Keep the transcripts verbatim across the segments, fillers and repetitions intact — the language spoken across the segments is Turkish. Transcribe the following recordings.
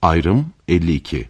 Ayrım elli iki.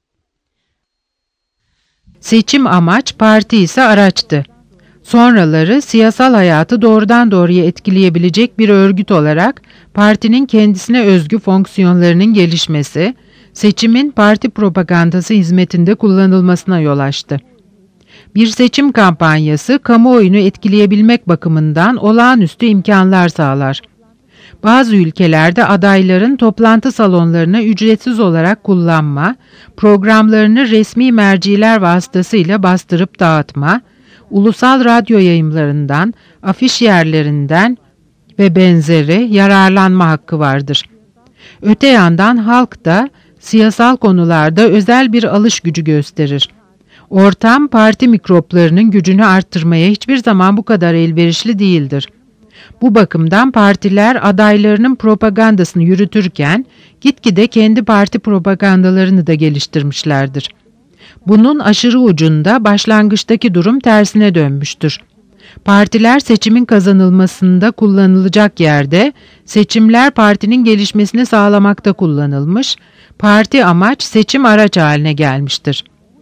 Seçim amaç, parti ise araçtı. Sonraları siyasal hayatı doğrudan doğruya etkileyebilecek bir örgüt olarak partinin kendisine özgü fonksiyonlarının gelişmesi, seçimin parti propagandası hizmetinde kullanılmasına yol açtı. Bir seçim kampanyası, kamuoyunu etkileyebilmek bakımından olağanüstü imkanlar sağlar. Bazı ülkelerde adayların toplantı salonlarını ücretsiz olarak kullanma, programlarını resmi merciler vasıtasıyla bastırıp dağıtma, ulusal radyo yayımlarından, afiş yerlerinden ve benzeri yararlanma hakkı vardır. Öte yandan halk da siyasal konularda özel bir alış gücü gösterir. Ortam parti mikroplarının gücünü arttırmaya hiçbir zaman bu kadar elverişli değildir. Bu bakımdan partiler adaylarının propagandasını yürütürken gitgide kendi parti propagandalarını da geliştirmişlerdir. Bunun aşırı ucunda başlangıçtaki durum tersine dönmüştür. Partiler seçimin kazanılmasında kullanılacak yerde, seçimler partinin gelişmesini sağlamakta kullanılmış, parti amaç seçim araç haline gelmiştir.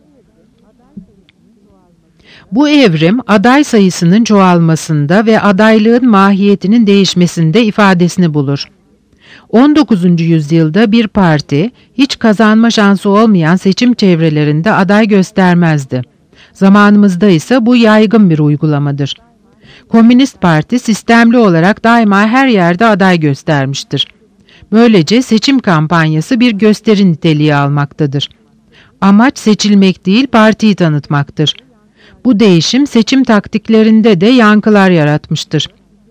Bu evrim aday sayısının çoğalmasında ve adaylığın mahiyetinin değişmesinde ifadesini bulur. on dokuzuncu yüzyılda bir parti hiç kazanma şansı olmayan seçim çevrelerinde aday göstermezdi. Zamanımızda ise bu yaygın bir uygulamadır. Komünist Parti sistemli olarak daima her yerde aday göstermiştir. Böylece seçim kampanyası bir gösteri niteliği almaktadır. Amaç seçilmek değil, partiyi tanıtmaktır. Bu değişim seçim taktiklerinde de yankılar yaratmıştır.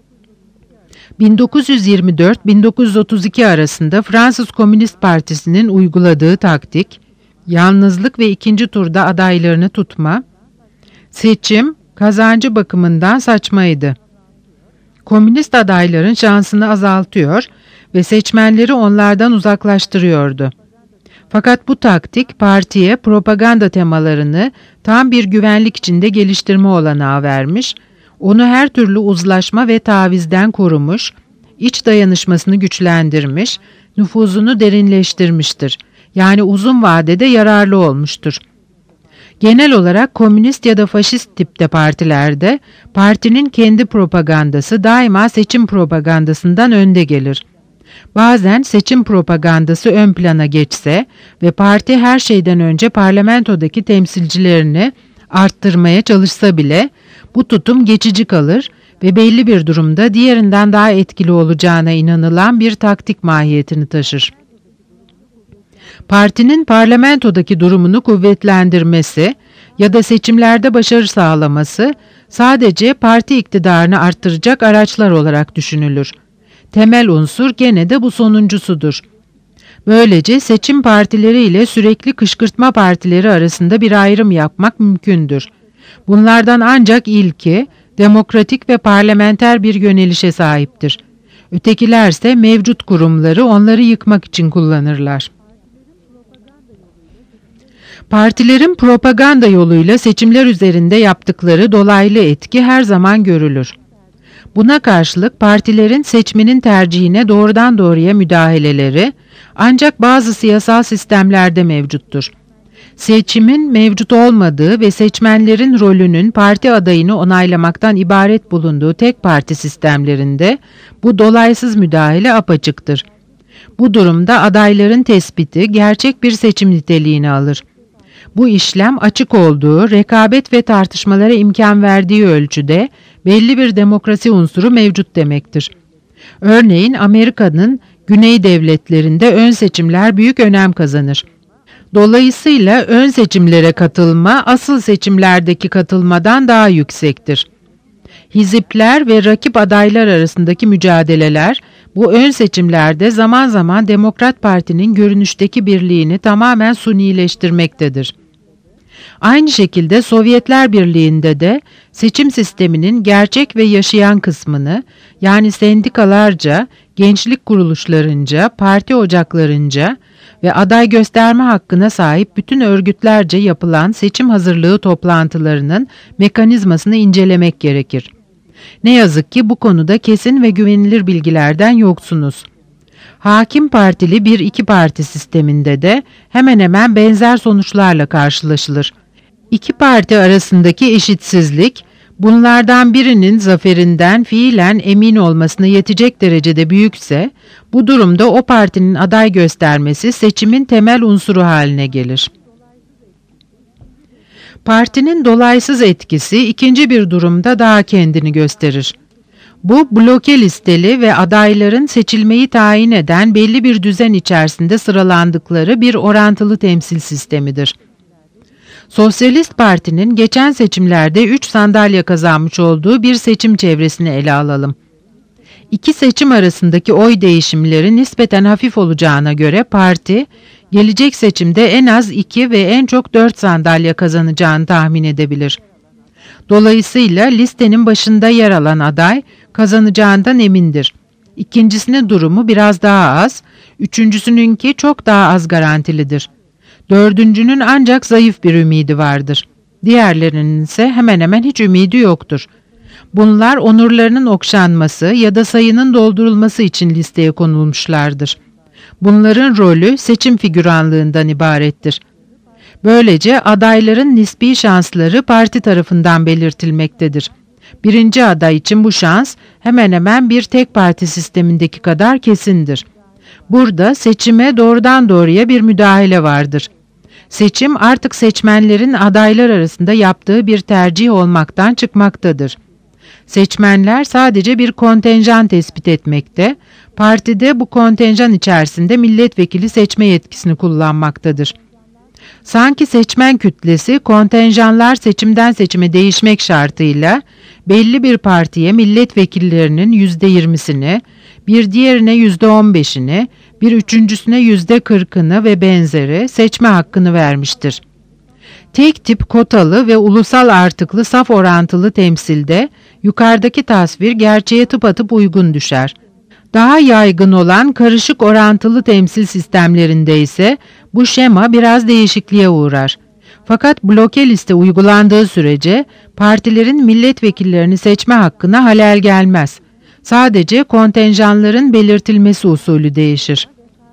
bin dokuz yüz yirmi dört bin dokuz yüz otuz iki arasında Fransız Komünist Partisi'nin uyguladığı taktik, yalnızlık ve ikinci turda adaylarını tutma, seçim kazancı bakımından saçmaydı. Komünist adayların şansını azaltıyor ve seçmenleri onlardan uzaklaştırıyordu. Fakat bu taktik partiye propaganda temalarını tam bir güvenlik içinde geliştirme olanağı vermiş, onu her türlü uzlaşma ve tavizden korumuş, iç dayanışmasını güçlendirmiş, nüfuzunu derinleştirmiştir. Yani uzun vadede yararlı olmuştur. Genel olarak komünist ya da faşist tipte partilerde partinin kendi propagandası daima seçim propagandasından önde gelir. Bazen seçim propagandası ön plana geçse ve parti her şeyden önce parlamentodaki temsilcilerini arttırmaya çalışsa bile bu tutum geçici kalır ve belli bir durumda diğerinden daha etkili olacağına inanılan bir taktik mahiyetini taşır. Partinin parlamentodaki durumunu kuvvetlendirmesi ya da seçimlerde başarı sağlaması sadece parti iktidarını arttıracak araçlar olarak düşünülür. Temel unsur gene de bu sonuncusudur. Böylece seçim partileri ile sürekli kışkırtma partileri arasında bir ayrım yapmak mümkündür. Bunlardan ancak ilki demokratik ve parlamenter bir yönelişe sahiptir. Ötekilerse mevcut kurumları onları yıkmak için kullanırlar. Partilerin propaganda yoluyla seçimler üzerinde yaptıkları dolaylı etki her zaman görülür. Buna karşılık partilerin seçmenin tercihine doğrudan doğruya müdahaleleri ancak bazı siyasal sistemlerde mevcuttur. Seçimin mevcut olmadığı ve seçmenlerin rolünün parti adayını onaylamaktan ibaret bulunduğu tek parti sistemlerinde bu dolaysız müdahale apaçıktır. Bu durumda adayların tespiti gerçek bir seçim niteliğini alır. Bu işlem açık olduğu, rekabet ve tartışmalara imkan verdiği ölçüde belli bir demokrasi unsuru mevcut demektir. Örneğin Amerika'nın güney devletlerinde ön seçimler büyük önem kazanır. Dolayısıyla ön seçimlere katılma asıl seçimlerdeki katılmadan daha yüksektir. Hizipler ve rakip adaylar arasındaki mücadeleler bu ön seçimlerde zaman zaman Demokrat Parti'nin görünüşteki birliğini tamamen sunileştirmektedir. Aynı şekilde Sovyetler Birliği'nde de seçim sisteminin gerçek ve yaşayan kısmını, yani sendikalarca, gençlik kuruluşlarınca, parti ocaklarınca ve aday gösterme hakkına sahip bütün örgütlerce yapılan seçim hazırlığı toplantılarının mekanizmasını incelemek gerekir. Ne yazık ki bu konuda kesin ve güvenilir bilgilerden yoksunuz. Hakim partili bir iki parti sisteminde de hemen hemen benzer sonuçlarla karşılaşılır. İki parti arasındaki eşitsizlik, bunlardan birinin zaferinden fiilen emin olmasına yetecek derecede büyükse, bu durumda o partinin aday göstermesi seçimin temel unsuru haline gelir. Partinin dolaysız etkisi ikinci bir durumda daha kendini gösterir. Bu, bloke listeli ve adayların seçilmeyi tayin eden belli bir düzen içerisinde sıralandıkları bir orantılı temsil sistemidir. Sosyalist Parti'nin geçen seçimlerde üç sandalye kazanmış olduğu bir seçim çevresini ele alalım. İki seçim arasındaki oy değişimleri nispeten hafif olacağına göre parti, gelecek seçimde en az iki ve en çok dört sandalye kazanacağını tahmin edebilir. Dolayısıyla listenin başında yer alan aday kazanacağından emindir. İkincisinin durumu biraz daha az, üçüncüsününki çok daha az garantilidir. Dördüncünün ancak zayıf bir ümidi vardır. Diğerlerinin ise hemen hemen hiç ümidi yoktur. Bunlar onurlarının okşanması ya da sayının doldurulması için listeye konulmuşlardır. Bunların rolü seçim figüranlığından ibarettir. Böylece adayların nispi şansları parti tarafından belirtilmektedir. Birinci aday için bu şans hemen hemen bir tek parti sistemindeki kadar kesindir. Burada seçime doğrudan doğruya bir müdahale vardır. Seçim artık seçmenlerin adaylar arasında yaptığı bir tercih olmaktan çıkmaktadır. Seçmenler sadece bir kontenjan tespit etmekte, partide bu kontenjan içerisinde milletvekili seçme yetkisini kullanmaktadır. Sanki seçmen kütlesi kontenjanlar seçimden seçime değişmek şartıyla belli bir partiye milletvekillerinin yüzde yirmisini, bir diğerine yüzde on beşini, bir üçüncüsüne yüzde kırkını ve benzeri seçme hakkını vermiştir. Tek tip kotalı ve ulusal artıklı saf orantılı temsilde yukarıdaki tasvir gerçeğe tıpatıp uygun düşer. Daha yaygın olan karışık orantılı temsil sistemlerinde ise bu şema biraz değişikliğe uğrar. Fakat bloke liste uygulandığı sürece partilerin milletvekillerini seçme hakkına halel gelmez. Sadece kontenjanların belirtilmesi usulü değişir.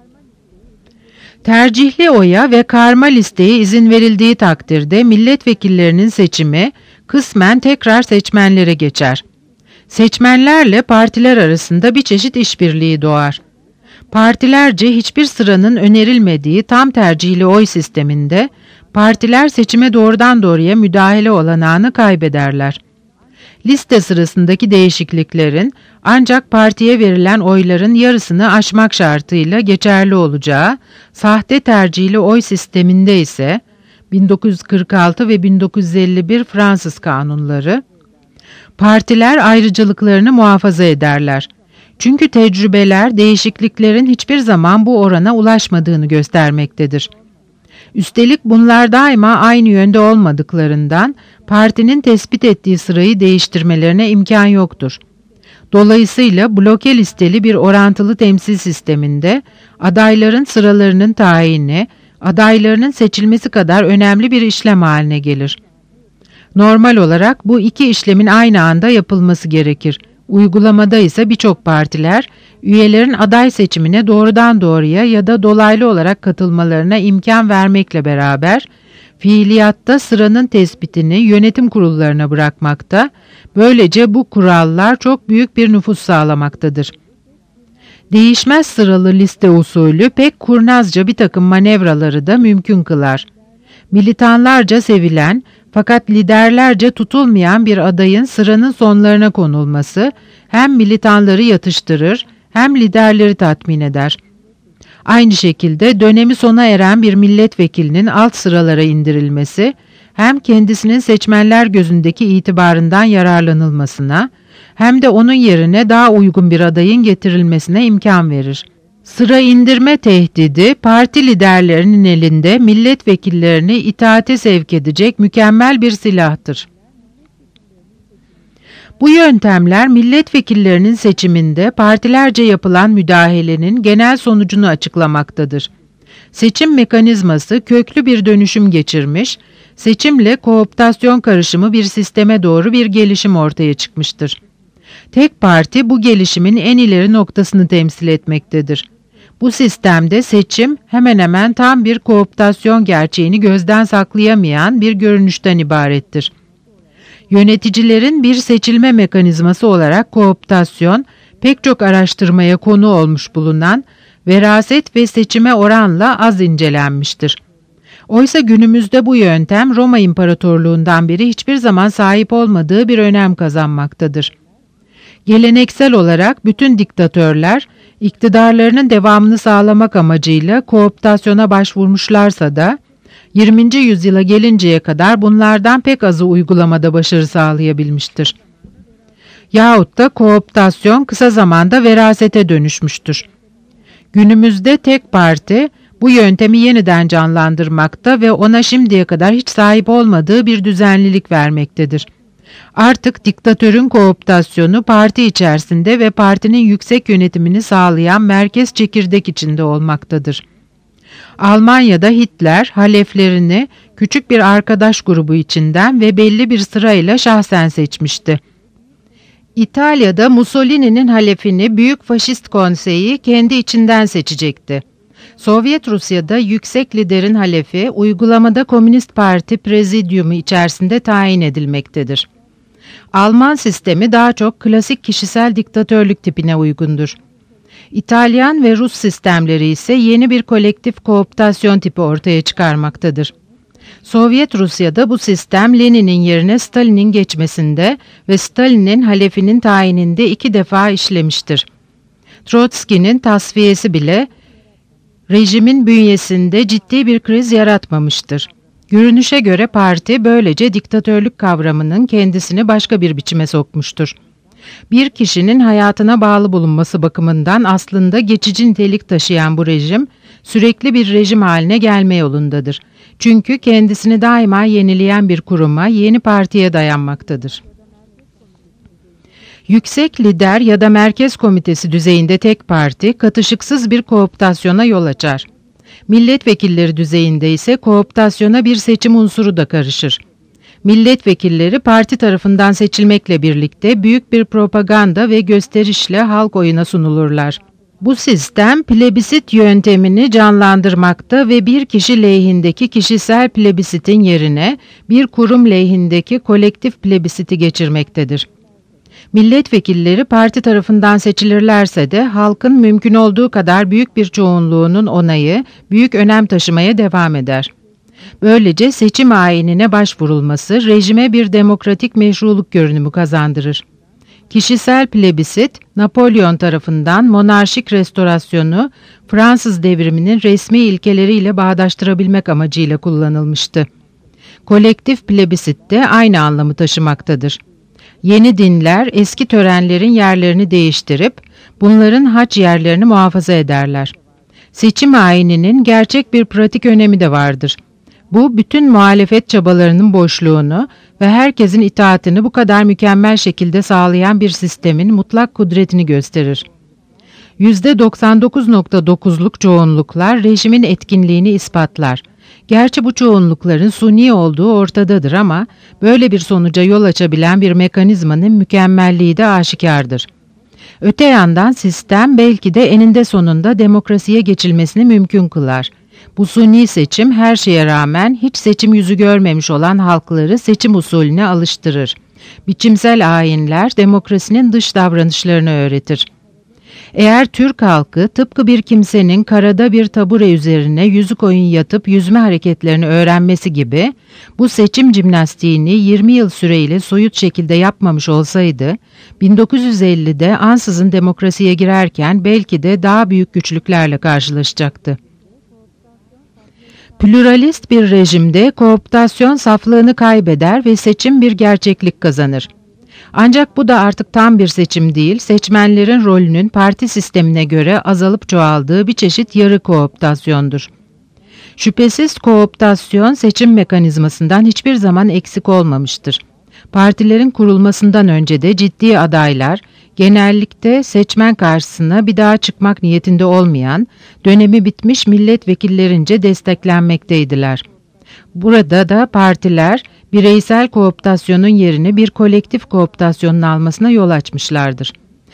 Tercihli oya ve karma listeye izin verildiği takdirde milletvekillerinin seçimi kısmen tekrar seçmenlere geçer. Seçmenlerle partiler arasında bir çeşit işbirliği doğar. Partilerce hiçbir sıranın önerilmediği tam tercihli oy sisteminde partiler seçime doğrudan doğruya müdahale olanağını kaybederler. Liste sırasındaki değişikliklerin ancak partiye verilen oyların yarısını aşmak şartıyla geçerli olacağı, sahte tercihli oy sisteminde ise bin dokuz yüz kırk altı ve bin dokuz yüz elli bir Fransız kanunları, partiler ayrıcalıklarını muhafaza ederler. Çünkü tecrübeler değişikliklerin hiçbir zaman bu orana ulaşmadığını göstermektedir. Üstelik bunlar daima aynı yönde olmadıklarından partinin tespit ettiği sırayı değiştirmelerine imkan yoktur. Dolayısıyla bloke listeli bir orantılı temsil sisteminde adayların sıralarının tayini, adaylarının seçilmesi kadar önemli bir işlem haline gelir. Normal olarak bu iki işlemin aynı anda yapılması gerekir. Uygulamada ise birçok partiler üyelerin aday seçimine doğrudan doğruya ya da dolaylı olarak katılmalarına imkan vermekle beraber fiiliyatta sıranın tespitini yönetim kurullarına bırakmakta, böylece bu kurallar çok büyük bir nüfuz sağlamaktadır. Değişmez sıralı liste usulü pek kurnazca bir takım manevraları da mümkün kılar. Militanlarca sevilen fakat liderlerce tutulmayan bir adayın sıranın sonlarına konulması hem militanları yatıştırır hem liderleri tatmin eder. Aynı şekilde dönemi sona eren bir milletvekilinin alt sıralara indirilmesi hem kendisinin seçmenler gözündeki itibarından yararlanılmasına hem de onun yerine daha uygun bir adayın getirilmesine imkan verir. Sıra indirme tehdidi parti liderlerinin elinde milletvekillerini itaate sevk edecek mükemmel bir silahtır. Bu yöntemler milletvekillerinin seçiminde partilerce yapılan müdahalenin genel sonucunu açıklamaktadır. Seçim mekanizması köklü bir dönüşüm geçirmiş, seçimle kooptasyon karışımı bir sisteme doğru bir gelişim ortaya çıkmıştır. Tek parti bu gelişimin en ileri noktasını temsil etmektedir. Bu sistemde seçim hemen hemen tam bir kooptasyon gerçeğini gözden saklayamayan bir görünüşten ibarettir. Yöneticilerin bir seçilme mekanizması olarak kooptasyon, pek çok araştırmaya konu olmuş bulunan veraset ve seçime oranla az incelenmiştir. Oysa günümüzde bu yöntem Roma İmparatorluğundan beri hiçbir zaman sahip olmadığı bir önem kazanmaktadır. Geleneksel olarak bütün diktatörler iktidarlarının devamını sağlamak amacıyla kooptasyona başvurmuşlarsa da yirminci yüzyıla gelinceye kadar bunlardan pek azı uygulamada başarı sağlayabilmiştir. Yahut da kooptasyon kısa zamanda verasete dönüşmüştür. Günümüzde tek parti bu yöntemi yeniden canlandırmakta ve ona şimdiye kadar hiç sahip olmadığı bir düzenlilik vermektedir. Artık diktatörün kooptasyonu parti içerisinde ve partinin yüksek yönetimini sağlayan merkez çekirdek içinde olmaktadır. Almanya'da Hitler haleflerini küçük bir arkadaş grubu içinden ve belli bir sırayla şahsen seçmişti. İtalya'da Mussolini'nin halefini Büyük Faşist Konseyi kendi içinden seçecekti. Sovyet Rusya'da yüksek liderin halefi uygulamada Komünist Parti Prezidyumu içerisinde tayin edilmektedir. Alman sistemi daha çok klasik kişisel diktatörlük tipine uygundur. İtalyan ve Rus sistemleri ise yeni bir kolektif kooptasyon tipi ortaya çıkarmaktadır. Sovyet Rusya'da bu sistem Lenin'in yerine Stalin'in geçmesinde ve Stalin'in halefinin tayininde iki defa işlemiştir. Trotsky'nin tasfiyesi bile rejimin bünyesinde ciddi bir kriz yaratmamıştır. Görünüşe göre parti böylece diktatörlük kavramının kendisini başka bir biçime sokmuştur. Bir kişinin hayatına bağlı bulunması bakımından aslında geçici nitelik taşıyan bu rejim, sürekli bir rejim haline gelme yolundadır. Çünkü kendisini daima yenileyen bir kuruma, yeni partiye dayanmaktadır. Yüksek lider ya da merkez komitesi düzeyinde tek parti, katışıksız bir kooptasyona yol açar. Milletvekilleri düzeyinde ise kooptasyona bir seçim unsuru da karışır. Milletvekilleri parti tarafından seçilmekle birlikte büyük bir propaganda ve gösterişle halk oyuna sunulurlar. Bu sistem plebisit yöntemini canlandırmakta ve bir kişi lehindeki kişisel plebisitin yerine bir kurum lehindeki kolektif plebisiti geçirmektedir. Milletvekilleri parti tarafından seçilirlerse de halkın mümkün olduğu kadar büyük bir çoğunluğunun onayı büyük önem taşımaya devam eder. Böylece seçim ayinine başvurulması rejime bir demokratik meşruluk görünümü kazandırır. Kişisel plebisit, Napolyon tarafından monarşik restorasyonu Fransız devriminin resmi ilkeleriyle bağdaştırabilmek amacıyla kullanılmıştı. Kolektif plebisit de aynı anlamı taşımaktadır. Yeni dinler eski törenlerin yerlerini değiştirip bunların haç yerlerini muhafaza ederler. Seçim ayininin gerçek bir pratik önemi de vardır. Bu bütün muhalefet çabalarının boşluğunu ve herkesin itaatini bu kadar mükemmel şekilde sağlayan bir sistemin mutlak kudretini gösterir. yüzde doksan dokuz nokta dokuzluk çoğunluklar rejimin etkinliğini ispatlar. Gerçi bu çoğunlukların suni olduğu ortadadır ama böyle bir sonuca yol açabilen bir mekanizmanın mükemmelliği de aşikardır. Öte yandan sistem belki de eninde sonunda demokrasiye geçilmesini mümkün kılar. Bu suni seçim her şeye rağmen hiç seçim yüzü görmemiş olan halkları seçim usulüne alıştırır. Biçimsel ayinler demokrasinin dış davranışlarını öğretir. Eğer Türk halkı tıpkı bir kimsenin karada bir tabure üzerine yüzük oyun yatıp yüzme hareketlerini öğrenmesi gibi bu seçim jimnastiğini yirmi yıl süreyle soyut şekilde yapmamış olsaydı, bin dokuz yüz ellide ansızın demokrasiye girerken belki de daha büyük güçlüklerle karşılaşacaktı. Pluralist bir rejimde kooptasyon saflığını kaybeder ve seçim bir gerçeklik kazanır. Ancak bu da artık tam bir seçim değil, seçmenlerin rolünün parti sistemine göre azalıp çoğaldığı bir çeşit yarı kooptasyondur. Şüphesiz kooptasyon seçim mekanizmasından hiçbir zaman eksik olmamıştır. Partilerin kurulmasından önce de ciddi adaylar, genellikle seçmen karşısına bir daha çıkmak niyetinde olmayan, dönemi bitmiş milletvekillerince desteklenmekteydiler. Burada da partiler, bireysel kooptasyonun yerini bir kolektif kooptasyonun almasına yol açmışlardır.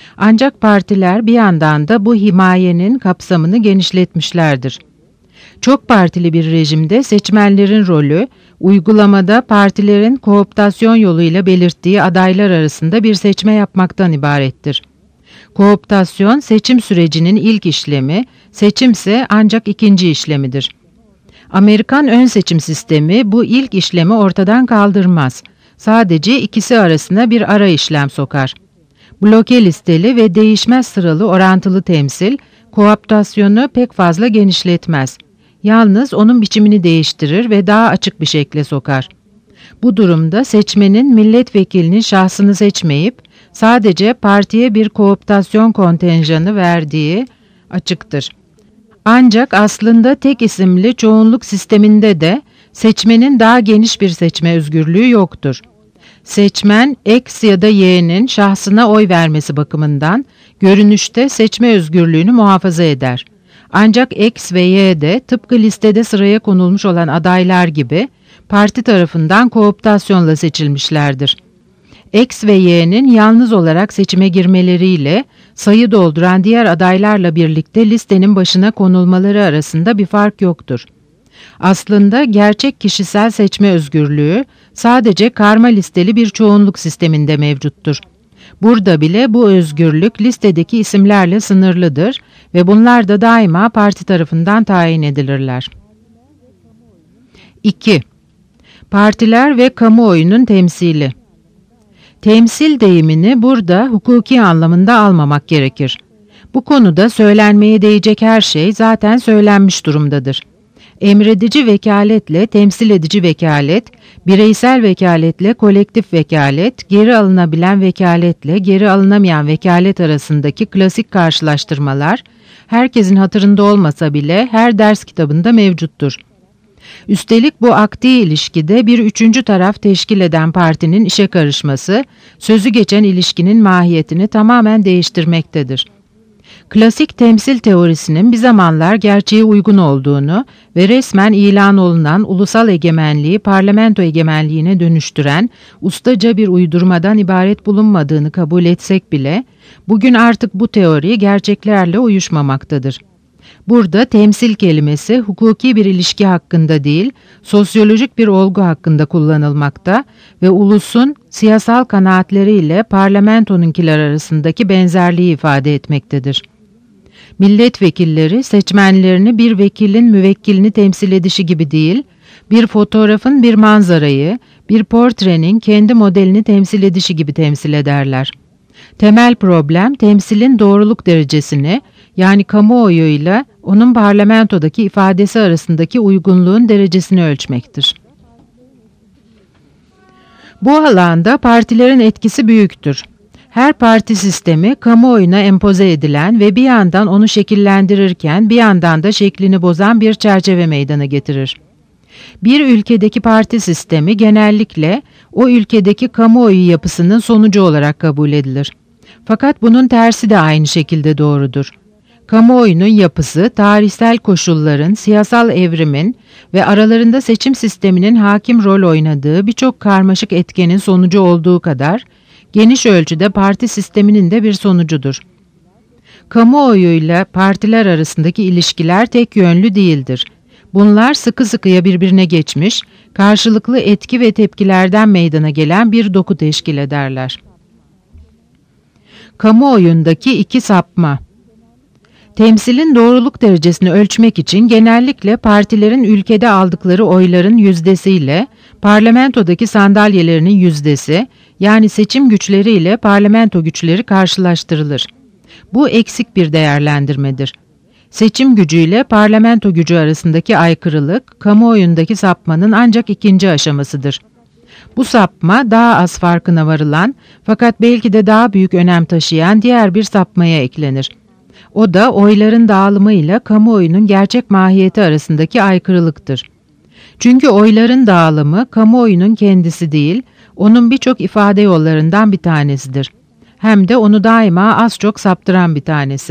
Ancak partiler bir yandan da bu himayenin kapsamını genişletmişlerdir. Çok partili bir rejimde seçmenlerin rolü, uygulamada partilerin kooptasyon yoluyla belirttiği adaylar arasında bir seçme yapmaktan ibarettir. Kooptasyon seçim sürecinin ilk işlemi, seçimse ancak ikinci işlemidir. Amerikan ön seçim sistemi bu ilk işlemi ortadan kaldırmaz. Sadece ikisi arasına bir ara işlem sokar. Bloke listeli ve değişmez sıralı orantılı temsil, kooptasyonu pek fazla genişletmez. Yalnız onun biçimini değiştirir ve daha açık bir şekle sokar. Bu durumda seçmenin milletvekilinin şahsını seçmeyip, sadece partiye bir kooptasyon kontenjanı verdiği açıktır. Ancak aslında tek isimli çoğunluk sisteminde de seçmenin daha geniş bir seçme özgürlüğü yoktur. Seçmen X ya da Y'nin şahsına oy vermesi bakımından görünüşte seçme özgürlüğünü muhafaza eder. Ancak X ve Y de tıpkı listede sıraya konulmuş olan adaylar gibi parti tarafından kooptasyonla seçilmişlerdir. X ve Y'nin yalnız olarak seçime girmeleriyle sayı dolduran diğer adaylarla birlikte listenin başına konulmaları arasında bir fark yoktur. Aslında gerçek kişisel seçme özgürlüğü sadece karma listeli bir çoğunluk sisteminde mevcuttur. Burada bile bu özgürlük listedeki isimlerle sınırlıdır ve bunlar da daima parti tarafından tayin edilirler. iki. Partiler ve kamuoyunun temsili. Temsil deyimini burada hukuki anlamında almamak gerekir. Bu konuda söylenmeye değecek her şey zaten söylenmiş durumdadır. Emredici vekaletle temsil edici vekalet, bireysel vekaletle kolektif vekalet, geri alınabilen vekaletle geri alınamayan vekalet arasındaki klasik karşılaştırmalar, herkesin hatırında olmasa bile her ders kitabında mevcuttur. Üstelik bu akdi ilişkide bir üçüncü taraf teşkil eden partinin işe karışması, sözü geçen ilişkinin mahiyetini tamamen değiştirmektedir. Klasik temsil teorisinin bir zamanlar gerçeğe uygun olduğunu ve resmen ilan olunan ulusal egemenliği parlamento egemenliğine dönüştüren ustaca bir uydurmadan ibaret bulunmadığını kabul etsek bile, bugün artık bu teori gerçeklerle uyuşmamaktadır. Burada temsil kelimesi hukuki bir ilişki hakkında değil, sosyolojik bir olgu hakkında kullanılmakta ve ulusun siyasal kanaatleriyle parlamentonunkiler arasındaki benzerliği ifade etmektedir. Milletvekilleri seçmenlerini bir vekilin müvekkilini temsil edişi gibi değil, bir fotoğrafın bir manzarayı, bir portrenin kendi modelini temsil edişi gibi temsil ederler. Temel problem temsilin doğruluk derecesini, yani kamuoyuyla onun parlamentodaki ifadesi arasındaki uygunluğun derecesini ölçmektir. Bu alanda partilerin etkisi büyüktür. Her parti sistemi kamuoyuna empoze edilen ve bir yandan onu şekillendirirken bir yandan da şeklini bozan bir çerçeve meydana getirir. Bir ülkedeki parti sistemi genellikle o ülkedeki kamuoyu yapısının sonucu olarak kabul edilir. Fakat bunun tersi de aynı şekilde doğrudur. Kamuoyunun yapısı, tarihsel koşulların, siyasal evrimin ve aralarında seçim sisteminin hakim rol oynadığı birçok karmaşık etkenin sonucu olduğu kadar, geniş ölçüde parti sisteminin de bir sonucudur. Kamuoyuyla partiler arasındaki ilişkiler tek yönlü değildir. Bunlar sıkı sıkıya birbirine geçmiş, karşılıklı etki ve tepkilerden meydana gelen bir doku teşkil ederler. Kamuoyundaki iki sapma. Temsilin doğruluk derecesini ölçmek için genellikle partilerin ülkede aldıkları oyların yüzdesiyle parlamentodaki sandalyelerinin yüzdesi, yani seçim güçleriyle parlamento güçleri karşılaştırılır. Bu eksik bir değerlendirmedir. Seçim gücüyle parlamento gücü arasındaki aykırılık, kamuoyundaki sapmanın ancak ikinci aşamasıdır. Bu sapma daha az farkına varılan fakat belki de daha büyük önem taşıyan diğer bir sapmaya eklenir. O da oyların dağılımıyla kamuoyunun gerçek mahiyeti arasındaki aykırılıktır. Çünkü oyların dağılımı kamuoyunun kendisi değil, onun birçok ifade yollarından bir tanesidir. Hem de onu daima az çok saptıran bir tanesi.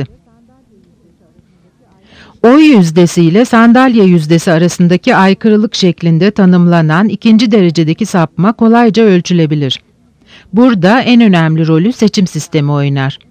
Oy yüzdesi ile sandalye yüzdesi arasındaki aykırılık şeklinde tanımlanan ikinci derecedeki sapma kolayca ölçülebilir. Burada en önemli rolü seçim sistemi oynar.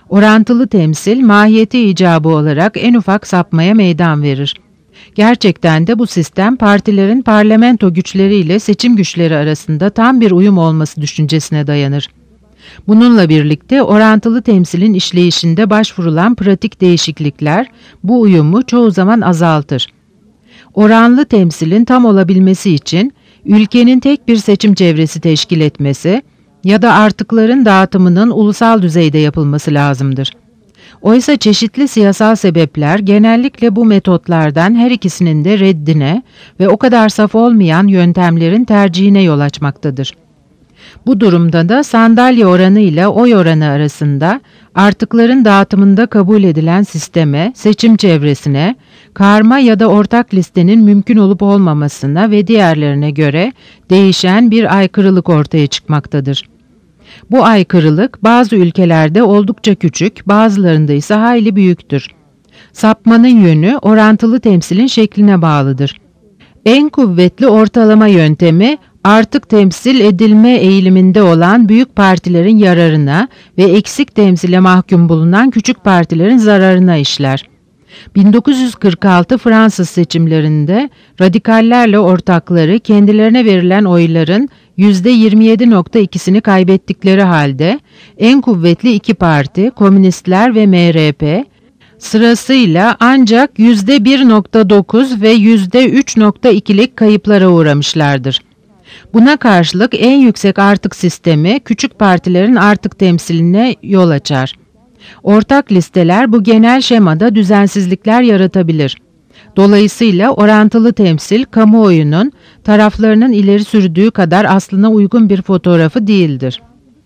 Orantılı temsil, mahiyeti icabı olarak en ufak sapmaya meydan verir. Gerçekten de bu sistem partilerin parlamento güçleriyle seçim güçleri arasında tam bir uyum olması düşüncesine dayanır. Bununla birlikte orantılı temsilin işleyişinde başvurulan pratik değişiklikler bu uyumu çoğu zaman azaltır. Oranlı temsilin tam olabilmesi için ülkenin tek bir seçim çevresi teşkil etmesi ya da artıkların dağıtımının ulusal düzeyde yapılması lazımdır. Oysa çeşitli siyasal sebepler genellikle bu metotlardan her ikisinin de reddine ve o kadar saf olmayan yöntemlerin tercihine yol açmaktadır. Bu durumda da sandalye oranı ile oy oranı arasında artıkların dağıtımında kabul edilen sisteme, seçim çevresine, karma ya da ortak listenin mümkün olup olmamasına ve diğerlerine göre değişen bir aykırılık ortaya çıkmaktadır. Bu aykırılık bazı ülkelerde oldukça küçük, bazılarında ise hayli büyüktür. Sapmanın yönü orantılı temsilin şekline bağlıdır. En kuvvetli ortalama yöntemi artık temsil edilme eğiliminde olan büyük partilerin yararına ve eksik temsile mahkum bulunan küçük partilerin zararına işler. bin dokuz yüz kırk altı Fransız seçimlerinde radikallerle ortakları kendilerine verilen oyların yüzde yirmi yedi virgül ikisini kaybettikleri halde en kuvvetli iki parti, Komünistler ve M R P, sırasıyla ancak yüzde bir virgül dokuz ve yüzde üç virgül ikilik kayıplara uğramışlardır. Buna karşılık en yüksek artık sistemi küçük partilerin artık temsiline yol açar. Ortak listeler bu genel şemada düzensizlikler yaratabilir. Dolayısıyla orantılı temsil, kamuoyunun taraflarının ileri sürdüğü kadar aslına uygun bir fotoğrafı değildir.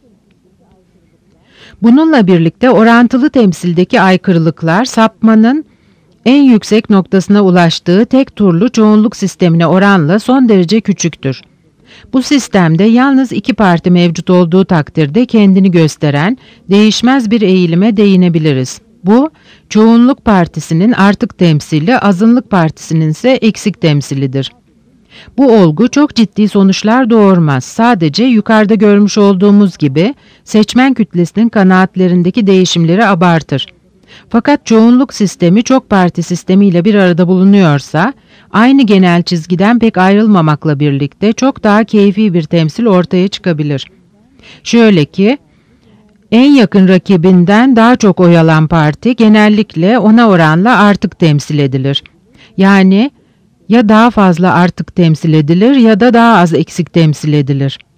Bununla birlikte orantılı temsildeki aykırılıklar sapmanın en yüksek noktasına ulaştığı tek turlu çoğunluk sistemine oranla son derece küçüktür. Bu sistemde yalnız iki parti mevcut olduğu takdirde kendini gösteren değişmez bir eğilime değinebiliriz. Bu, çoğunluk partisinin artık temsili, azınlık partisinin ise eksik temsilidir. Bu olgu çok ciddi sonuçlar doğurmaz. Sadece yukarıda görmüş olduğumuz gibi seçmen kütlesinin kanaatlerindeki değişimleri abartır. Fakat çoğunluk sistemi çok parti sistemiyle bir arada bulunuyorsa, aynı genel çizgiden pek ayrılmamakla birlikte çok daha keyfi bir temsil ortaya çıkabilir. Şöyle ki, en yakın rakibinden daha çok oy alan parti genellikle ona oranla artık temsil edilir. Yani ya daha fazla artık temsil edilir ya da daha az eksik temsil edilir.